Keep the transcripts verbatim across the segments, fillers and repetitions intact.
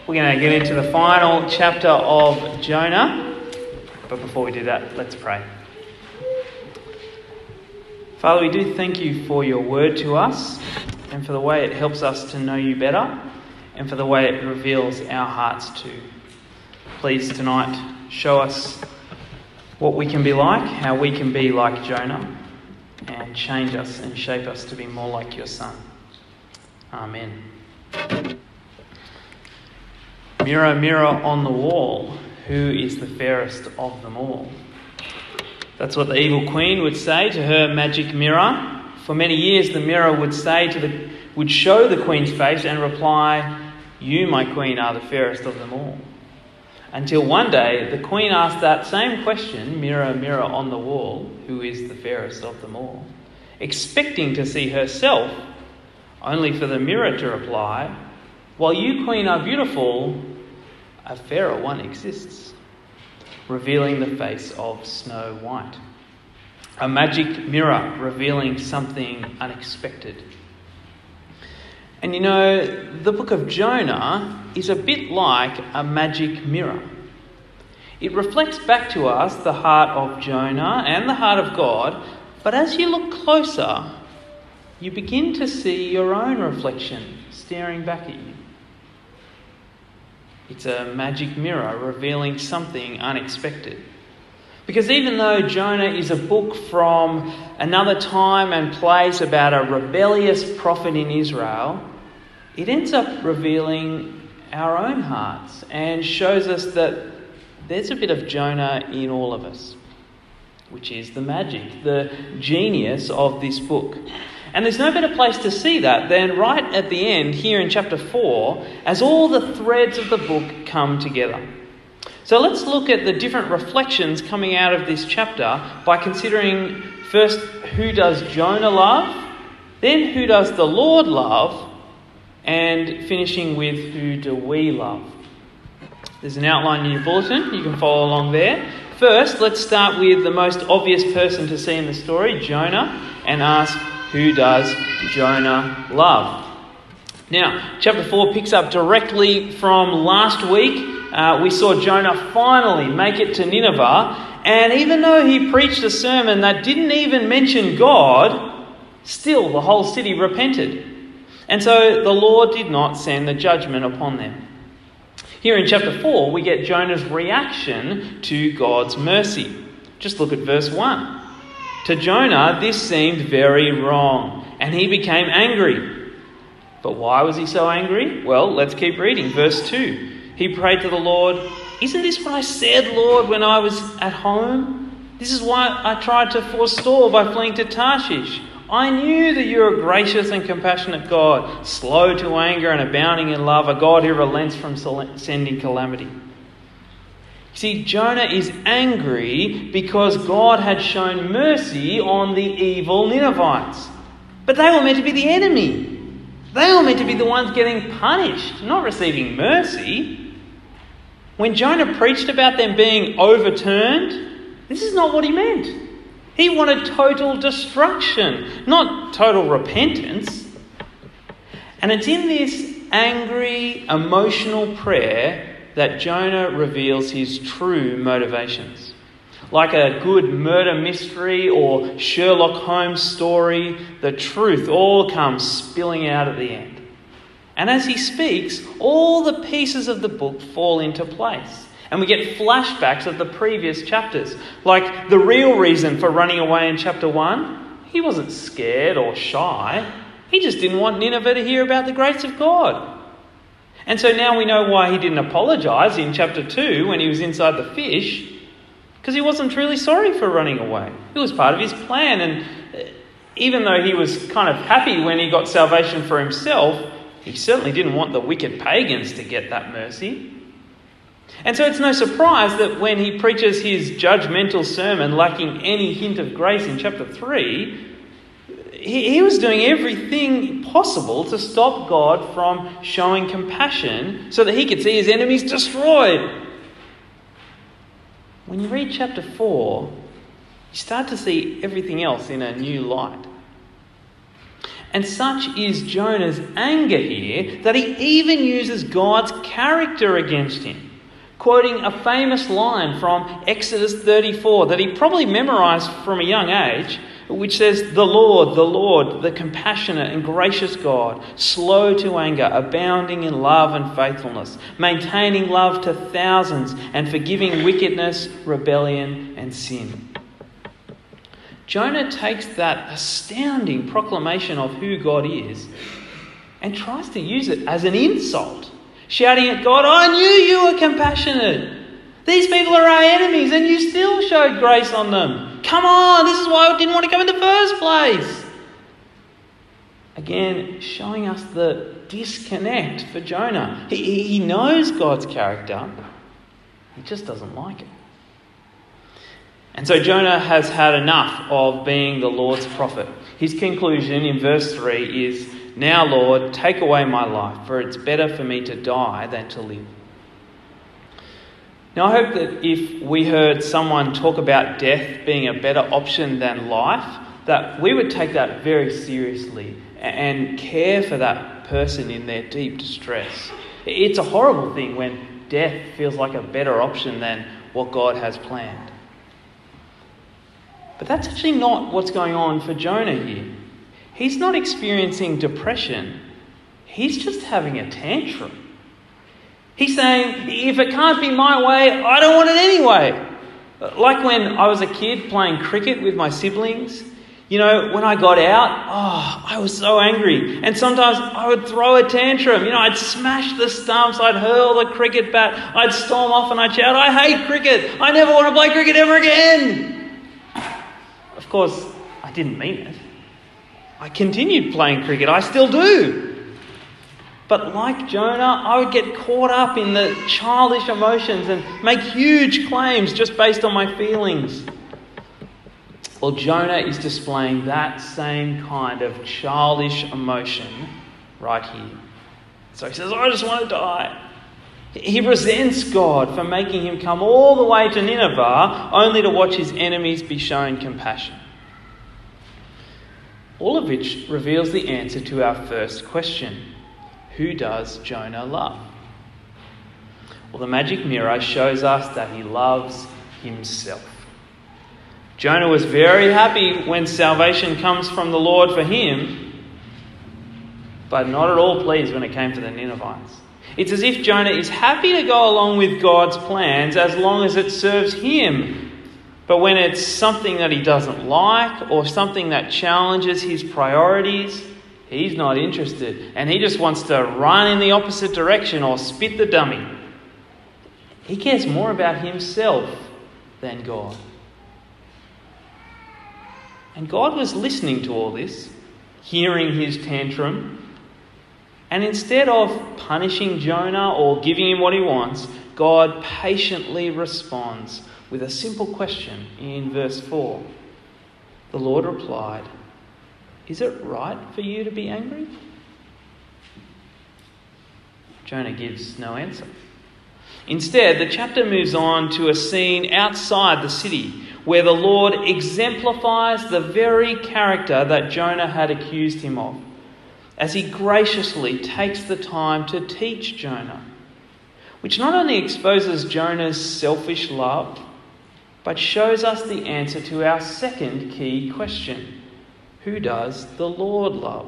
We're going to get into the final chapter of Jonah. But before we do that, let's pray. Father, we do thank you for your word to us and for the way it helps us to know you better and for the way it reveals our hearts too. Please tonight show us what we can be like, how we can be like Jonah, and change us and shape us to be more like your Son. Amen. Mirror, mirror on the wall, who is the fairest of them all? That's what the evil queen would say to her magic mirror. For many years, the mirror would say to the, would show the queen's face and reply, "You, my queen, are the fairest of them all." Until one day, the queen asked that same question, mirror, mirror on the wall, who is the fairest of them all? Expecting to see herself, only for the mirror to reply, "While you, queen, are beautiful, a fairer one exists," revealing the face of Snow White. A magic mirror revealing something unexpected. And you know, the book of Jonah is a bit like a magic mirror. It reflects back to us the heart of Jonah and the heart of God, but as you look closer, you begin to see your own reflection staring back at you. It's a magic mirror revealing something unexpected. Because even though Jonah is a book from another time and place about a rebellious prophet in Israel, it ends up revealing our own hearts and shows us that there's a bit of Jonah in all of us, which is the magic, the genius of this book. And there's no better place to see that than right at the end here in chapter four, as all the threads of the book come together. So let's look at the different reflections coming out of this chapter by considering first, who does Jonah love? Then, who does the Lord love? And finishing with, who do we love? There's an outline in your bulletin. You can follow along there. First, let's start with the most obvious person to see in the story, Jonah, and ask, who does Jonah love? Now, chapter four picks up directly from last week. Uh, we saw Jonah finally make it to Nineveh, and even though he preached a sermon that didn't even mention God, still the whole city repented. And so the Lord did not send the judgment upon them. Here in chapter four, we get Jonah's reaction to God's mercy. Just look at verse one. To Jonah, this seemed very wrong, and he became angry. But why was he so angry? Well, let's keep reading. Verse two. He prayed to the Lord, "Isn't this what I said, Lord, when I was at home? This is why I tried to forestall by fleeing to Tarshish. I knew that you're a gracious and compassionate God, slow to anger and abounding in love, a God who relents from sending calamity." See, Jonah is angry because God had shown mercy on the evil Ninevites. But they were meant to be the enemy. They were meant to be the ones getting punished, not receiving mercy. When Jonah preached about them being overturned, this is not what he meant. He wanted total destruction, not total repentance. And it's in this angry, emotional prayer that Jonah reveals his true motivations. Like a good murder mystery or Sherlock Holmes story, the truth all comes spilling out at the end. And as he speaks, all the pieces of the book fall into place. And we get flashbacks of the previous chapters. Like the real reason for running away in chapter one, he wasn't scared or shy. He just didn't want Nineveh to hear about the grace of God. And so now we know why he didn't apologise in chapter two when he was inside the fish, because he wasn't truly sorry for running away. It was part of his plan, and even though he was kind of happy when he got salvation for himself, he certainly didn't want the wicked pagans to get that mercy. And so it's no surprise that when he preaches his judgmental sermon lacking any hint of grace in chapter three, He, he was doing everything possible to stop God from showing compassion so that he could see his enemies destroyed. When you read chapter four, you start to see everything else in a new light. And such is Jonah's anger here that he even uses God's character against him, quoting a famous line from Exodus thirty-four that he probably memorized from a young age, which says, "The Lord, the Lord, the compassionate and gracious God, slow to anger, abounding in love and faithfulness, maintaining love to thousands and forgiving wickedness, rebellion and sin." Jonah takes that astounding proclamation of who God is and tries to use it as an insult, shouting at God, "I knew you were compassionate. These people are our enemies and you still showed grace on them. Come on, this is why I didn't want to come in the first place." Again, showing us the disconnect for Jonah. He, he knows God's character. He just doesn't like it. And so Jonah has had enough of being the Lord's prophet. His conclusion in verse three is, "Now, Lord, take away my life, for it's better for me to die than to live." Now, I hope that if we heard someone talk about death being a better option than life, that we would take that very seriously and care for that person in their deep distress. It's a horrible thing when death feels like a better option than what God has planned. But that's actually not what's going on for Jonah here. He's not experiencing depression. He's just having a tantrum. He's saying, if it can't be my way, I don't want it anyway. Like when I was a kid playing cricket with my siblings, you know, when I got out, oh, I was so angry. And sometimes I would throw a tantrum. You know, I'd smash the stumps, I'd hurl the cricket bat, I'd storm off and I'd shout, "I hate cricket. I never want to play cricket ever again." Of course, I didn't mean it. I continued playing cricket. I still do. But like Jonah, I would get caught up in the childish emotions and make huge claims just based on my feelings. Well, Jonah is displaying that same kind of childish emotion right here. So he says, "I just want to die." He resents God for making him come all the way to Nineveh only to watch his enemies be shown compassion. All of which reveals the answer to our first question. Who does Jonah love? Well, the magic mirror shows us that he loves himself. Jonah was very happy when salvation comes from the Lord for him, but not at all pleased when it came to the Ninevites. It's as if Jonah is happy to go along with God's plans as long as it serves him. But when it's something that he doesn't like or something that challenges his priorities, he's not interested. And he just wants to run in the opposite direction or spit the dummy. He cares more about himself than God. And God was listening to all this, hearing his tantrum. And instead of punishing Jonah or giving him what he wants, God patiently responds with a simple question in verse four. The Lord replied, "Is it right for you to be angry?" Jonah gives no answer. Instead, the chapter moves on to a scene outside the city where the Lord exemplifies the very character that Jonah had accused him of, as he graciously takes the time to teach Jonah, which not only exposes Jonah's selfish love, but shows us the answer to our second key question. Who does the Lord love?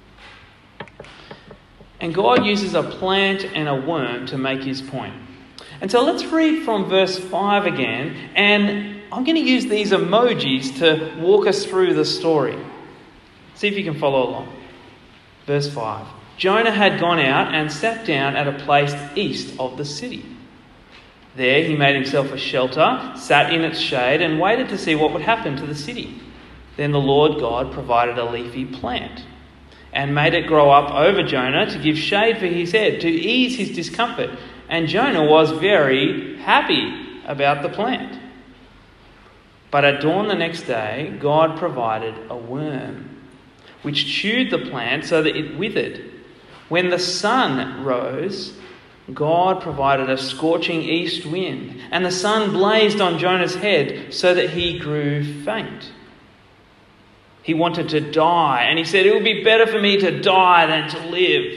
And God uses a plant and a worm to make his point. And so let's read from verse five again, and I'm going to use these emojis to walk us through the story. See if you can follow along. Verse five. Jonah had gone out and sat down at a place east of the city. There he made himself a shelter, sat in its shade, and waited to see what would happen to the city. Then the Lord God provided a leafy plant and made it grow up over Jonah to give shade for his head, to ease his discomfort. And Jonah was very happy about the plant. But at dawn the next day, God provided a worm, which chewed the plant so that it withered. When the sun rose, God provided a scorching east wind, and the sun blazed on Jonah's head so that he grew faint. He wanted to die, and he said, it would be better for me to die than to live.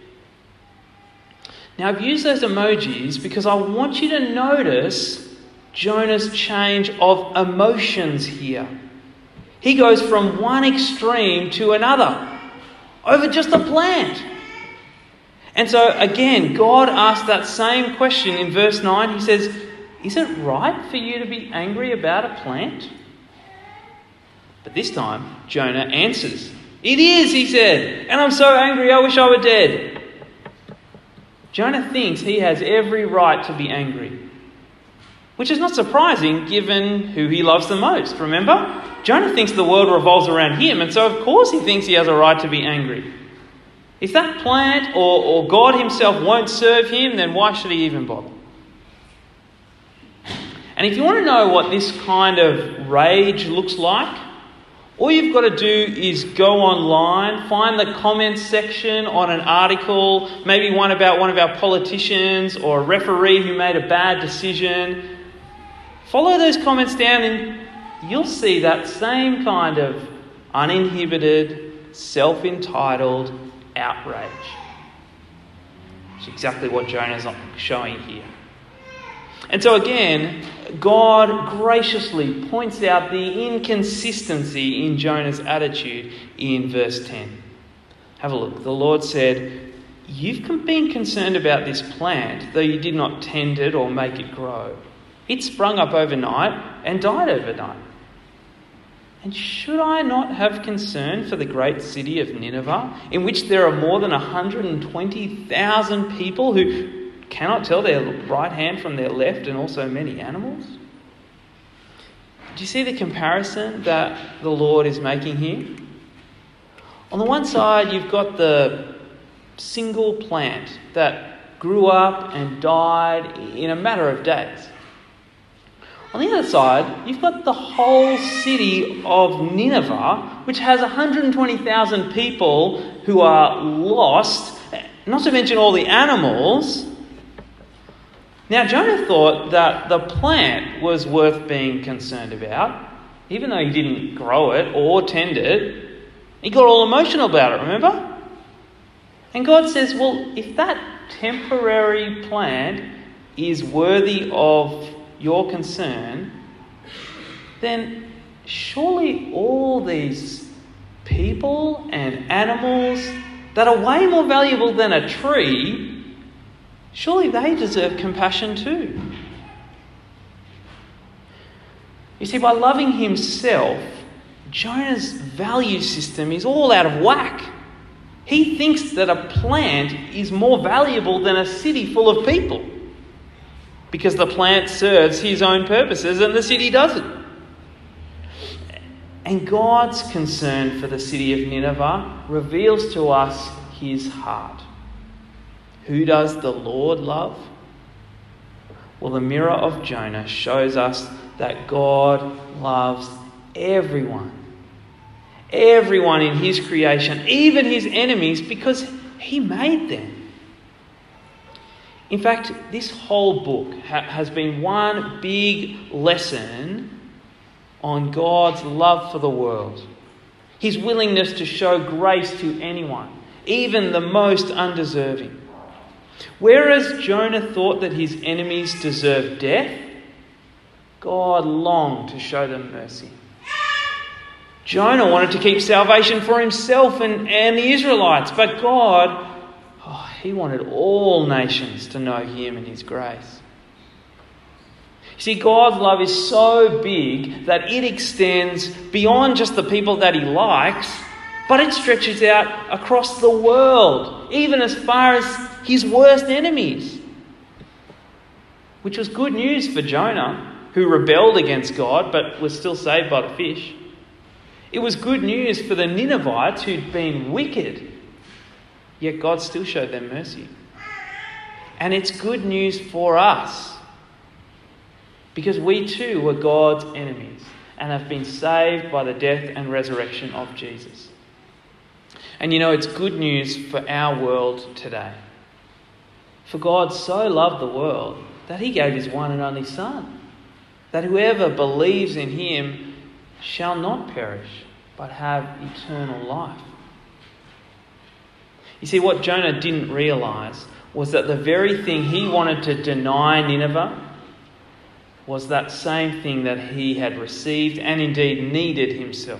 Now, I've used those emojis because I want you to notice Jonah's change of emotions here. He goes from one extreme to another over just a plant. And so, again, God asked that same question in verse nine. He says, is it right for you to be angry about a plant? But this time, Jonah answers. It is, he said, and I'm so angry I wish I were dead. Jonah thinks he has every right to be angry, which is not surprising given who he loves the most. Remember? Jonah thinks the world revolves around him, and so of course he thinks he has a right to be angry. If that plant or, or God himself won't serve him, then why should he even bother? And if you want to know what this kind of rage looks like, all you've got to do is go online, find the comments section on an article, maybe one about one of our politicians or a referee who made a bad decision. Follow those comments down and you'll see that same kind of uninhibited, self-entitled outrage. It's exactly what Jonah's showing here. And so again, God graciously points out the inconsistency in Jonah's attitude in verse ten. Have a look. The Lord said, "You've been concerned about this plant, though you did not tend it or make it grow. It sprung up overnight and died overnight. And should I not have concern for the great city of Nineveh, in which there are more than one hundred twenty thousand people who cannot tell their right hand from their left, and also many animals?" Do you see the comparison that the Lord is making here? On the one side, you've got the single plant that grew up and died in a matter of days. On the other side, you've got the whole city of Nineveh, which has one hundred twenty thousand people who are lost, not to mention all the animals. Now, Jonah thought that the plant was worth being concerned about, even though he didn't grow it or tend it. He got all emotional about it, remember? And God says, well, if that temporary plant is worthy of your concern, then surely all these people and animals that are way more valuable than a tree, surely they deserve compassion too. You see, by loving himself, Jonah's value system is all out of whack. He thinks that a plant is more valuable than a city full of people, because the plant serves his own purposes and the city doesn't. And God's concern for the city of Nineveh reveals to us his heart. Who does the Lord love? Well, the mirror of Jonah shows us that God loves everyone. Everyone in his creation, even his enemies, because he made them. In fact, this whole book ha- has been one big lesson on God's love for the world. His willingness to show grace to anyone, even the most undeserving. Whereas Jonah thought that his enemies deserved death, God longed to show them mercy. Jonah wanted to keep salvation for himself and, and the Israelites, but God, oh, he wanted all nations to know him and his grace. You see, God's love is so big that it extends beyond just the people that he likes, but it stretches out across the world, even as far as his worst enemies. Which was good news for Jonah, who rebelled against God but was still saved by the fish. It was good news for the Ninevites who'd been wicked, yet God still showed them mercy. And it's good news for us, because we too were God's enemies and have been saved by the death and resurrection of Jesus. And you know, it's good news for our world today. For God so loved the world that he gave his one and only Son, that whoever believes in him shall not perish, but have eternal life. You see, what Jonah didn't realise was that the very thing he wanted to deny Nineveh was that same thing that he had received and indeed needed himself.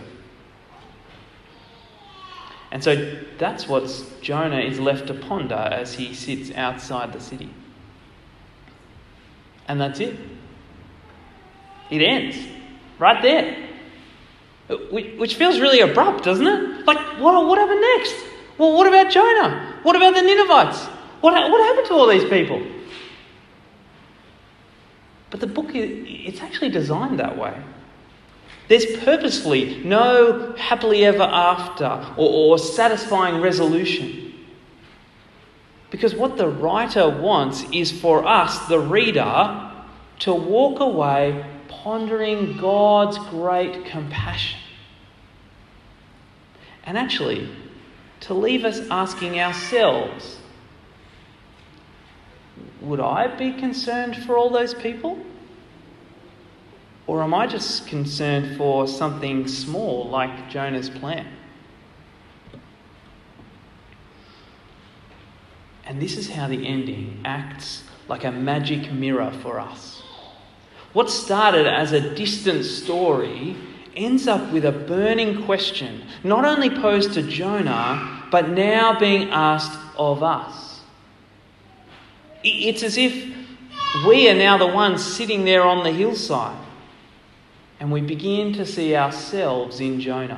And so that's what Jonah is left to ponder as he sits outside the city. And that's it. It ends right there. Which feels really abrupt, doesn't it? Like, what, what happened next? Well, what about Jonah? What about the Ninevites? What, what happened to all these people? But the book, it's actually designed that way. There's purposefully no happily ever after or, or satisfying resolution. Because what the writer wants is for us, the reader, to walk away pondering God's great compassion. And actually, to leave us asking ourselves, would I be concerned for all those people? Or am I just concerned for something small like Jonah's plan? And this is how the ending acts like a magic mirror for us. What started as a distant story ends up with a burning question, not only posed to Jonah, but now being asked of us. It's as if we are now the ones sitting there on the hillside, and we begin to see ourselves in Jonah.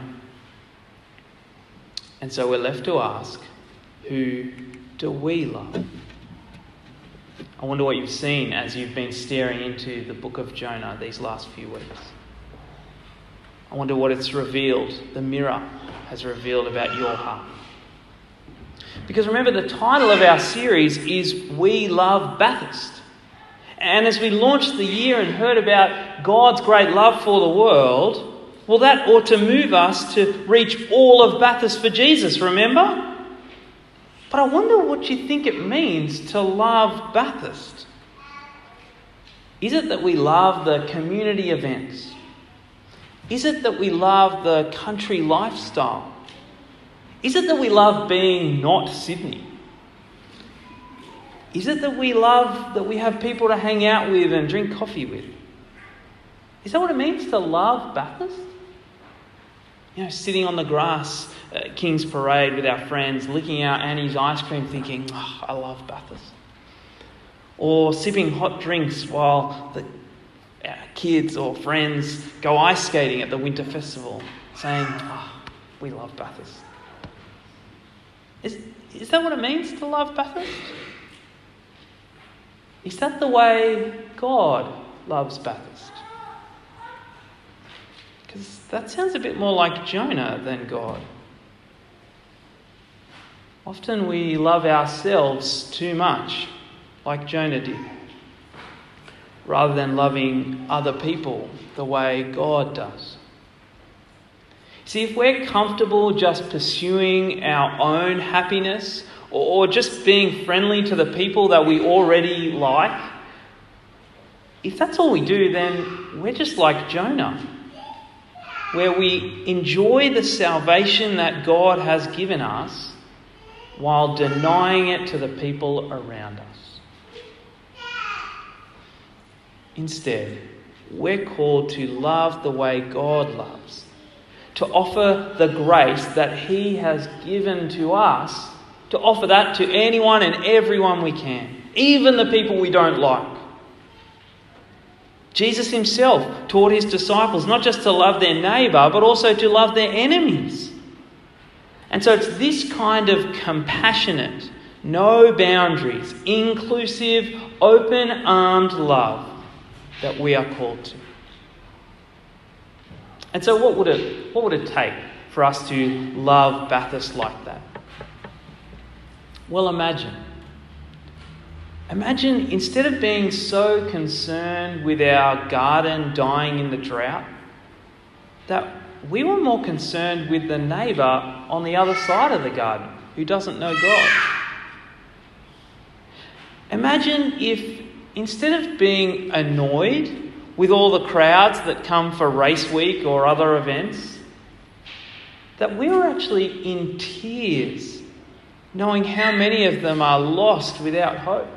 And so we're left to ask, who do we love? I wonder what you've seen as you've been staring into the book of Jonah these last few weeks. I wonder what it's revealed, the mirror has revealed about your heart. Because remember, the title of our series is We Love Bathurst. And as we launched the year and heard about God's great love for the world, well, that ought to move us to reach all of Bathurst for Jesus, remember? But I wonder what you think it means to love Bathurst. Is it that we love the community events? Is it that we love the country lifestyle? Is it that we love being not Sydney? Is it that we love that we have people to hang out with and drink coffee with? Is that what it means to love Bathurst? You know, sitting on the grass at King's Parade with our friends, licking out Annie's ice cream thinking, oh, I love Bathurst. Or sipping hot drinks while the our kids or friends go ice skating at the winter festival, saying, oh, we love Bathurst. Is, is that what it means to love Bathurst? Is that the way God loves Bathurst? Because that sounds a bit more like Jonah than God. Often we love ourselves too much, like Jonah did, rather than loving other people the way God does. See, if we're comfortable just pursuing our own happiness or just being friendly to the people that we already like, if that's all we do, then we're just like Jonah, where we enjoy the salvation that God has given us while denying it to the people around us. Instead, we're called to love the way God loves, to offer the grace that He has given to us, to offer that to anyone and everyone we can, even the people we don't like. Jesus Himself taught His disciples not just to love their neighbour, but also to love their enemies. And so it's this kind of compassionate, no boundaries, inclusive, open-armed love that we are called to. And so what would it what would it take for us to love Bathurst like that? Well, imagine. Imagine instead of being so concerned with our garden dying in the drought, that we were more concerned with the neighbour on the other side of the garden who doesn't know God. Imagine if instead of being annoyed with all the crowds that come for race week or other events, that we were actually in tears, knowing how many of them are lost without hope.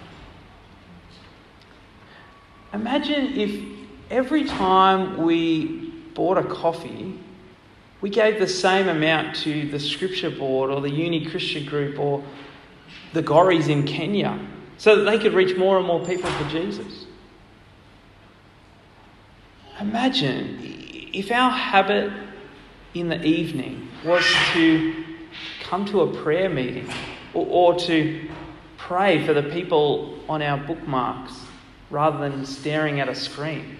Imagine if every time we bought a coffee, we gave the same amount to the Scripture Board or the Uni Christian Group or the Gories in Kenya, so that they could reach more and more people for Jesus. Imagine if our habit in the evening was to come to a prayer meeting or, or to pray for the people on our bookmarks rather than staring at a screen.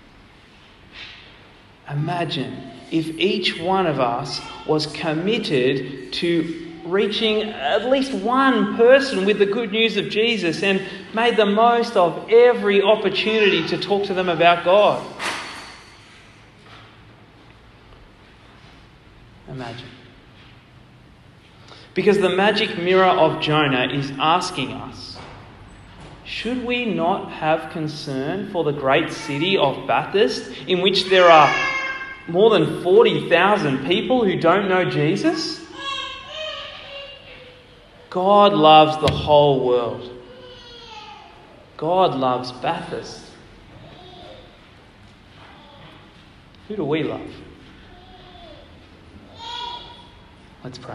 Imagine if each one of us was committed to reaching at least one person with the good news of Jesus and made the most of every opportunity to talk to them about God. Imagine. Because the magic mirror of Jonah is asking us, should we not have concern for the great city of Bathurst, in which there are more than forty thousand people who don't know Jesus? God loves the whole world. God loves Bathurst. Who do we love? Let's pray.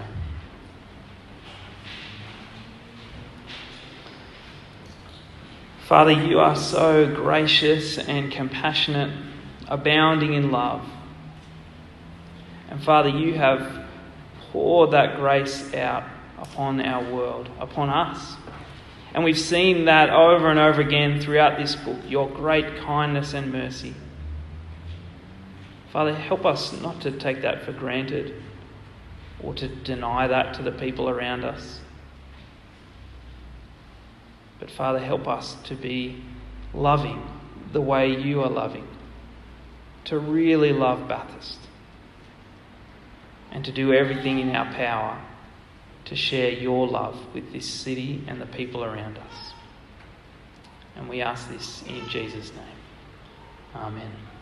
Father, you are so gracious and compassionate, abounding in love. And Father, you have poured that grace out upon our world, upon us. And we've seen that over and over again throughout this book, your great kindness and mercy. Father, help us not to take that for granted or to deny that to the people around us. But Father, help us to be loving the way you are loving, to really love Bathurst, and to do everything in our power to share your love with this city and the people around us. And we ask this in Jesus' name. Amen.